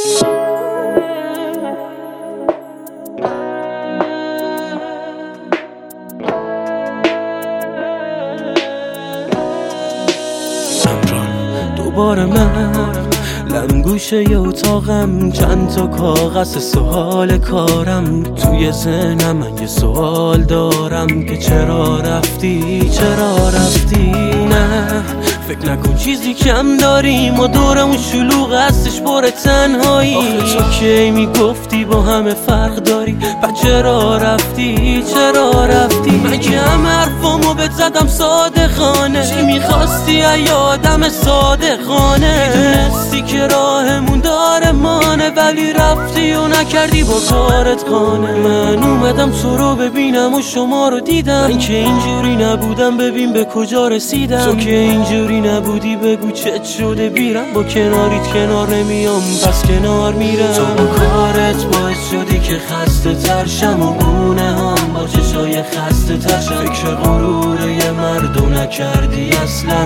دوباره من لنگوشه ی اتاقم، چند تا کاغذ سوال کارم توی ذهنم. من یه سوال دارم که چرا رفتی، چرا رفتی؟ نه فکر نکن چیزی کم داریم و دورمون شلوغ هستش پر تنهایی. آخه تو کی میگفتی با همه فرق داری، بعد چرا رفتی، چرا رفتی؟ من که همه حرفامو بهت زدم صادقانه، چی میخواستی ای آدم صادقانه؟ میدونستی که راهمون داره مانه، ولی رفتی و نکردی با کارت قانه. من اومدم تو رو ببینم و شما رو دیدم، من که اینجوری نبودم ببین به کجا رسیدم. تو که اینجوری نبودی بگو چت شده بیرم، با کناریت کنار نمیام پس کنار میرم. تو با کارت باعث شدی که خسته ترشم و گونه هم با چشای خسته ترشم. فکر غرور یه مردو نکردی اصلا.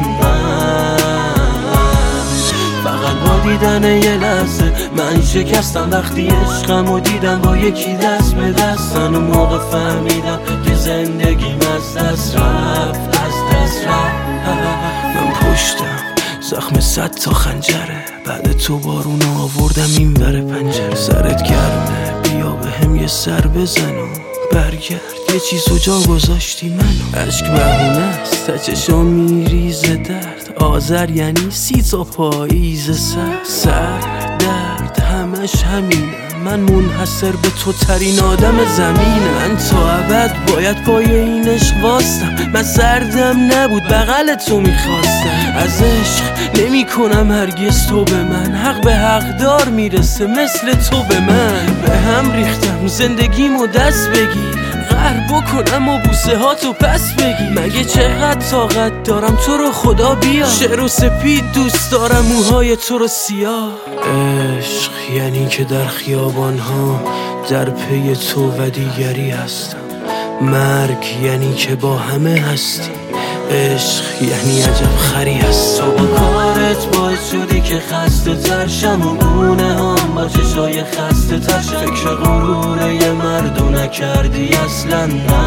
فقط با دیدن یه لحظه من شکستم، وقتی عشقم و دیدم با یکی دست به دستن. و موقع فهمیدم که زندگیم از دست رفت، از دست رفت. من پشتم زخم 100 تا خنجره، بعد تو بارون آوردم این ور پنجره. سرت گرمه بیا به هم یه سر بزن و برگرد، یه چیزو جا گذاشتی منو. عشق بهونه است تا چشم میریزه درد، آذر یعنی 30 تا پاییز سر درد همش همینه. من منحصر به تو ترین آدم زمینه. من تا ابد باید پای این عشق واستم، من سردم نبود بغل تو میخواستم. از عشق نمی کنم هرگز تو به من، حق به حق دار میرسه مثل تو به من. به هم ریختم زندگیمو دست بگیر، قهر بکنم و بوسه ها تو پس بگی. مگه چقدر طاقت دارم تو رو خدا بیا، شعر و سپید دوست دارم موهای تو رو سیاه. عشق یعنی که در خیابان ها در پی تو و دیگری هستم، مرگ یعنی که با همه هستی، عشق یعنی عجب خری هست. تو با کارت باعث شدی که خسته ترشم و گونه هم با چشای خسته ترشم. فکر غرور یه مردو نکردی اصلا.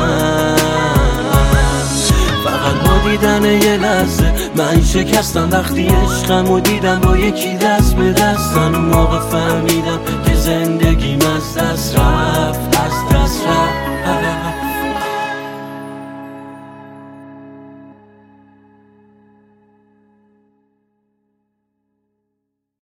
فقط با دیدن یه لحظه من شکستم، وقتی عشقم و دیدم با یکی دست به دستن. و موقع فهمیدم که زندگیم از دست رفت.